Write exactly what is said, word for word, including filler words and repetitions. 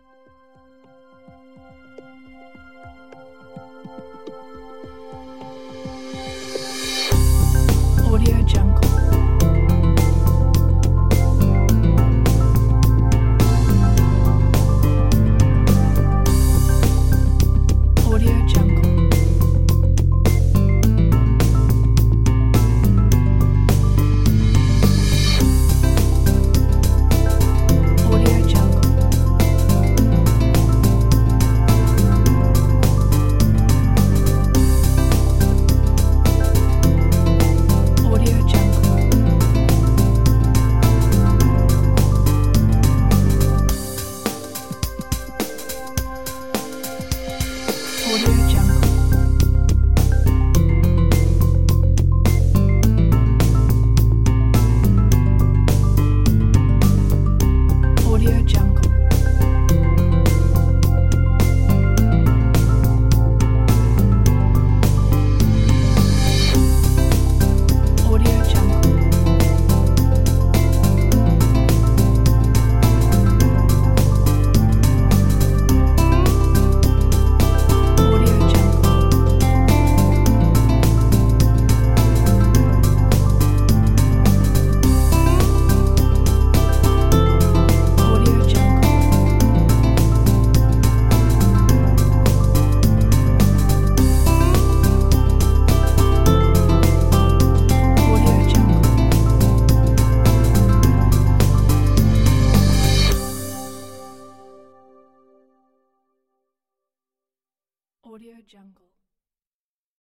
Audio Jungle. Audio Jungle. Audio Jungle. Audio Jungle. Audio Jungle. Audio Jungle. Audio Jungle. Audio Jungle. Audio Jungle. Audio Jungle. Audio Jungle.